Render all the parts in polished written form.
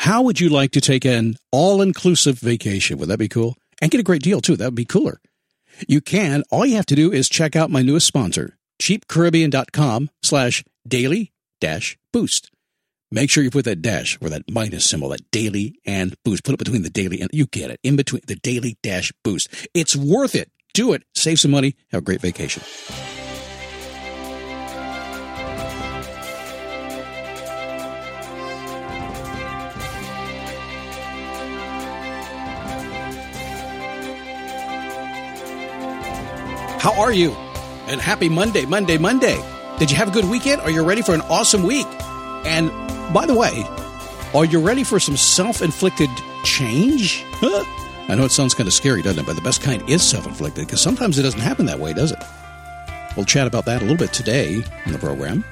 How would you like to take an all-inclusive vacation? Would that be cool? And get a great deal, too. That would be cooler. You can. All you have to do is check out my newest sponsor, cheapcaribbean.com/daily-boost. Make sure you put that dash or that minus symbol, that daily and boost. Put it between the daily and you get it. In between the daily dash boost. It's worth it. Do it. Save some money. Have a great vacation. How are you? And happy Monday. Did you have a good weekend? Are you ready for an awesome week? And by the way, are you ready for some self-inflicted change? Huh? I know it sounds kind of scary, doesn't it? But the best kind is self-inflicted because sometimes it doesn't happen that way, does it? We'll chat about that a little bit today in the program.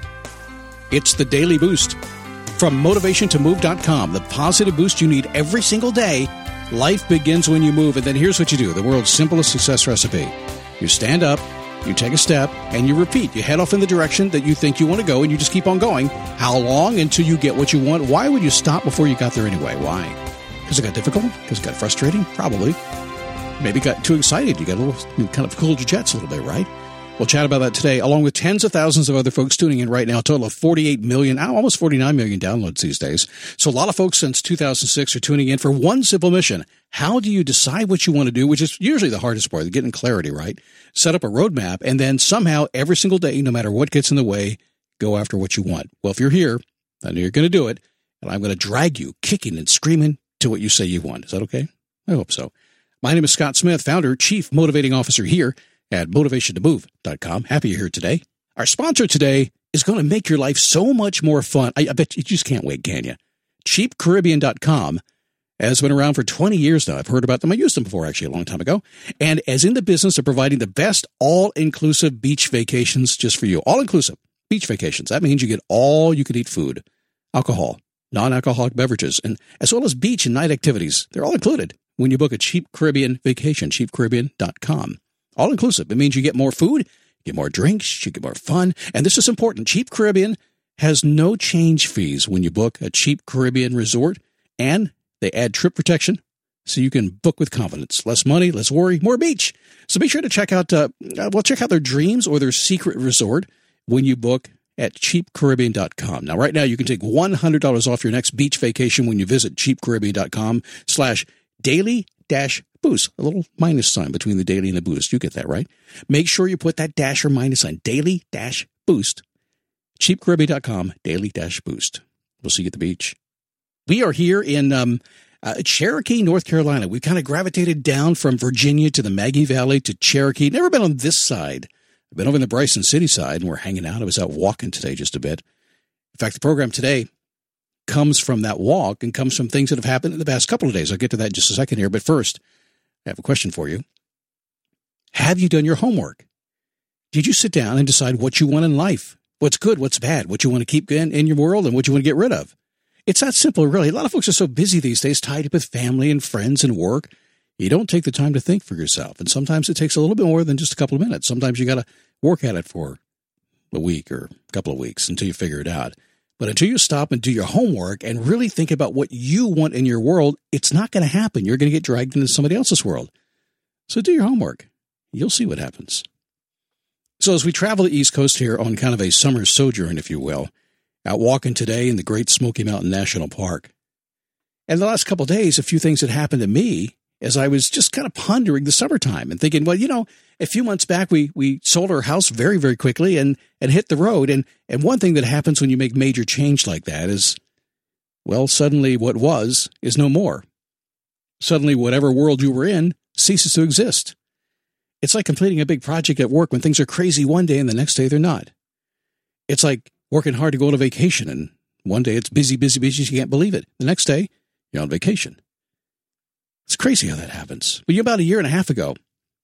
It's the Daily Boost from motivationtomove.com, the positive boost you need every single day. Life begins when you move, and then here's what you do, the world's simplest success recipe. You stand up, you take a step, and you repeat. You head off in the direction that you think you want to go, and you just keep on going. How long until you get what you want? Why would you stop before you got there anyway? Why? Because it got difficult? Because it got frustrating? Probably. Maybe got too excited. You got a little, kind of cooled your jets a little bit, right? We'll chat about that today, along with tens of thousands of other folks tuning in right now. A total of 48 million, almost 49 million downloads these days. So a lot of folks since 2006 are tuning in for one simple mission. How do you decide what you want to do, which is usually the hardest part, getting clarity, right? Set up a roadmap, and then somehow every single day, no matter what gets in the way, go after what you want. Well, if you're here, I know you're going to do it, and I'm going to drag you kicking and screaming to what you say you want. Is that okay? I hope so. My name is Scott Smith, founder, chief motivating officer here at motivationtomove.com. Happy you're here today. Our sponsor today is going to make your life so much more fun. I bet you just can't wait, can you? cheapcaribbean.com has been around for 20 years now. I've heard about them. I used them before, actually, a long time ago. And as in the business of providing the best all-inclusive beach vacations just for you. All-inclusive beach vacations. That means you get all you can eat food, alcohol, non-alcoholic beverages, and as well as beach and night activities. They're all included when you book a Cheap Caribbean vacation, cheapcaribbean.com. All-inclusive. It means you get more food, you get more drinks, you get more fun. And this is important. Cheap Caribbean has no change fees when you book a Cheap Caribbean resort, and they add trip protection so you can book with confidence. Less money, less worry, more beach. So be sure to check out their dreams or their secret resort when you book at cheapcaribbean.com. Now, right now, you can take $100 off your next beach vacation when you visit cheapcaribbean.com/daily-boost. A little minus sign between the daily and the boost. You get that, right? Make sure you put that dash or minus sign, daily-boost. cheapcaribbean.com, daily-boost. We'll see you at the beach. We are here in Cherokee, North Carolina. We kind of gravitated down from Virginia to the Maggie Valley to Cherokee. Never been on this side. I've been over in the Bryson City side, and we're hanging out. I was out walking today just a bit. In fact, the program today comes from that walk and comes from things that have happened in the past couple of days. I'll get to that in just a second here. But first, I have a question for you. Have you done your homework? Did you sit down and decide what you want in life? What's good, what's bad, what you want to keep in your world, and what you want to get rid of? It's that simple, really. A lot of folks are so busy these days, tied up with family and friends and work. You don't take the time to think for yourself. And sometimes it takes a little bit more than just a couple of minutes. Sometimes you got to work at it for a week or a couple of weeks until you figure it out. But until you stop and do your homework and really think about what you want in your world, it's not going to happen. You're going to get dragged into somebody else's world. So do your homework. You'll see what happens. So as we travel the East Coast here on kind of a summer sojourn, if you will, out walking today in the Great Smoky Mountain National Park. And the last couple of days, a few things had happened to me as I was just kind of pondering the summertime and thinking, well, a few months back, we sold our house very, very quickly and hit the road. And one thing that happens when you make major change like that is, well, suddenly what was is no more. Suddenly whatever world you were in ceases to exist. It's like completing a big project at work when things are crazy one day and the next day they're not. It's like working hard to go on a vacation and one day it's busy, busy, busy, you can't believe it. The next day, you're on vacation. It's crazy how that happens. But about a year and a half ago,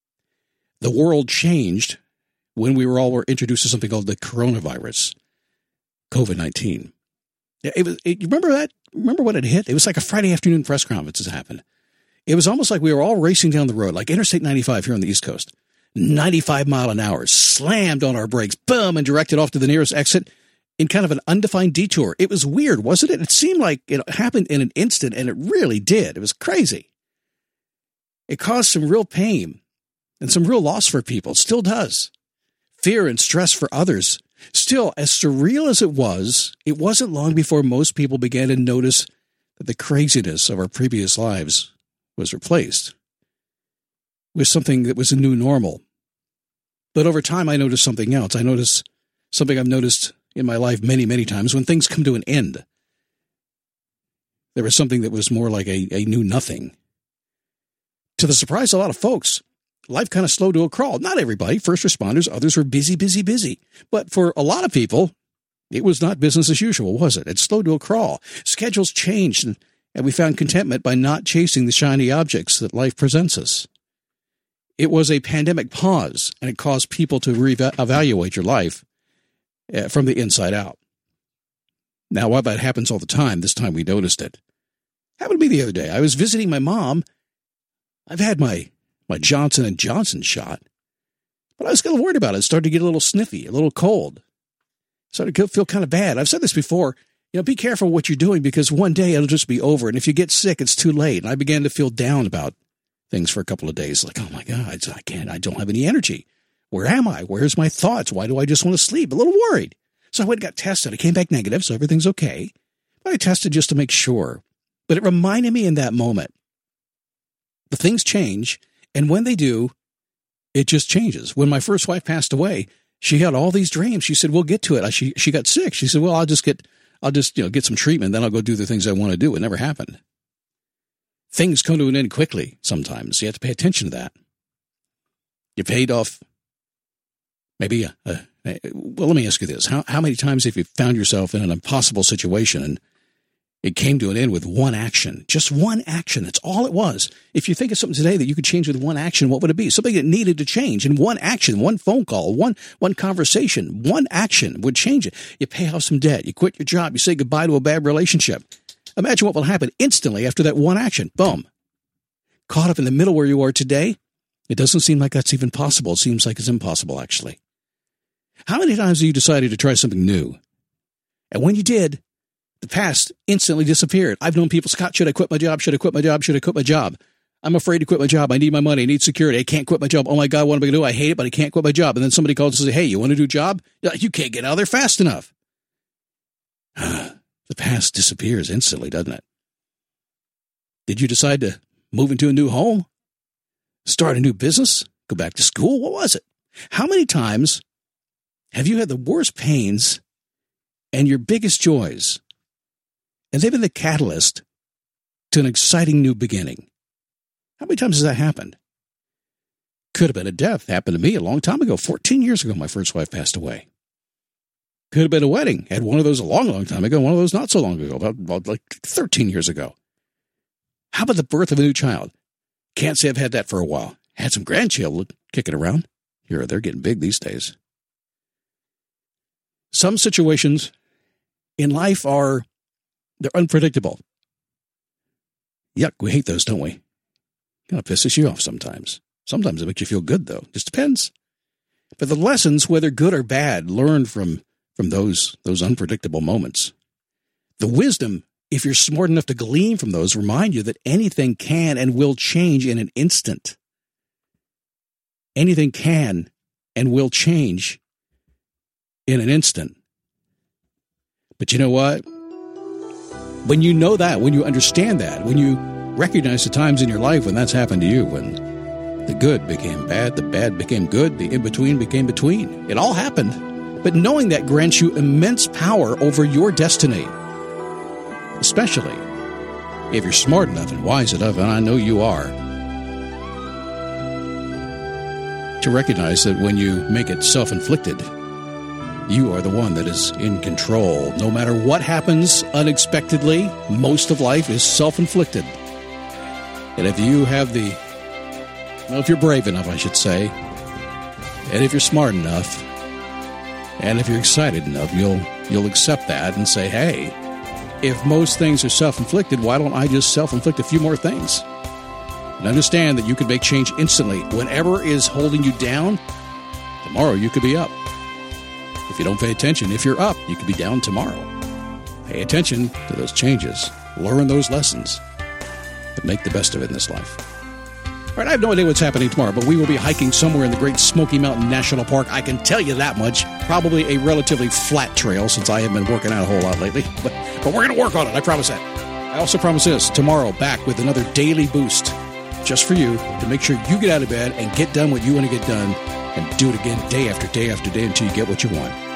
the world changed when we were introduced to something called the coronavirus, COVID-19. You remember that? Remember when it hit? It was like a Friday afternoon press conference that happened. It was almost like we were all racing down the road, like Interstate 95 here on the East Coast. 95 mile an hour, slammed on our brakes, boom, and directed off to the nearest exit. in kind of an undefined detour. It was weird, wasn't it? It seemed like it happened in an instant, and it really did. It was crazy. It caused some real pain and some real loss for people. It still does. Fear and stress for others. Still, as surreal as it wasn't long before most people began to notice that the craziness of our previous lives was replaced with something that was a new normal. But over time, I noticed something else. I noticed something I've noticed in my life many, many times. When things come to an end, there was something that was more like a new nothing. To the surprise of a lot of folks, life kind of slowed to a crawl. Not everybody, first responders, others were busy. But for a lot of people, it was not business as usual, was it? It slowed to a crawl. Schedules changed, and we found contentment by not chasing the shiny objects that life presents us. It was a pandemic pause, and it caused people to reevaluate your life from the inside out. Now, while that happens all the time, this time we noticed it. Happened to me the other day. I was visiting my mom. I've had my Johnson & Johnson shot, but I was kind of worried about it. It started to get a little sniffy, a little cold. Started to feel kind of bad. I've said this before, be careful what you're doing because one day it'll just be over. And if you get sick, it's too late. And I began to feel down about things for a couple of days. Like, oh my God, I don't have any energy. Where am I? Where's my thoughts? Why do I just want to sleep? A little worried. So I went and got tested. I came back negative, so everything's okay. But I tested just to make sure. But it reminded me in that moment, the things change. And when they do, it just changes. When my first wife passed away, she had all these dreams. She said, we'll get to it. She got sick. She said, well, I'll just get some treatment. Then I'll go do the things I want to do. It never happened. Things come to an end quickly sometimes. You have to pay attention to that. You paid off maybe, well, let me ask you this. How many times have you found yourself in an impossible situation and it came to an end with one action? Just one action. That's all it was. If you think of something today that you could change with one action, what would it be? Something that needed to change in one action, one phone call, one conversation, one action would change it. You pay off some debt. You quit your job. You say goodbye to a bad relationship. Imagine what will happen instantly after that one action. Boom. Caught up in the middle where you are today, it doesn't seem like that's even possible. It seems like it's impossible, actually. How many times have you decided to try something new? And when you did, the past instantly disappeared. I've known people, Scott, should I quit my job? Should I quit my job? Should I quit my job? I'm afraid to quit my job. I need my money. I need security. I can't quit my job. Oh my God, what am I going to do? I hate it, but I can't quit my job. And then somebody calls and says, hey, you want to do a job? You can't get out of there fast enough. The past disappears instantly, doesn't it? Did you decide to move into a new home? Start a new business? Go back to school? What was it? How many times have you had the worst pains and your biggest joys, and they've been the catalyst to an exciting new beginning? How many times has that happened? Could have been a death. Happened to me a long time ago. 14 years ago, my first wife passed away. Could have been a wedding. Had one of those a long, long time ago. One of those not so long ago, about like 13 years ago. How about the birth of a new child? Can't say I've had that for a while. Had some grandchildren kicking around. They're getting big these days. Some situations in life they're unpredictable. Yuck, we hate those, don't we? Kind of pisses you off sometimes. Sometimes it makes you feel good, though. Just depends. But the lessons, whether good or bad, learned from those unpredictable moments. The wisdom, if you're smart enough to glean from those, remind you that anything can and will change in an instant. Anything can and will change in an instant. But you know what? When you know that, when you understand that, when you recognize the times in your life when that's happened to you, when the good became bad, the bad became good, the in-between became between. It all happened. But knowing that grants you immense power over your destiny. Especially if you're smart enough and wise enough, and I know you are, to recognize that when you make it self-inflicted, you are the one that is in control. No matter what happens unexpectedly, most of life is self-inflicted. And if you have if you're brave enough, I should say, and if you're smart enough, and if you're excited enough, you'll accept that and say, hey, if most things are self-inflicted, why don't I just self-inflict a few more things? And understand that you can make change instantly. Whatever is holding you down, tomorrow you could be up. If you don't pay attention, if you're up, you could be down tomorrow. Pay attention to those changes. Learn those lessons. And make the best of it in this life. All right, I have no idea what's happening tomorrow, but we will be hiking somewhere in the Great Smoky Mountain National Park. I can tell you that much. Probably a relatively flat trail since I haven't been working out a whole lot lately. But we're going to work on it. I promise that. I also promise this. Tomorrow, back with another daily boost just for you to make sure you get out of bed and get done what you want to get done and do it again day after day after day until you get what you want.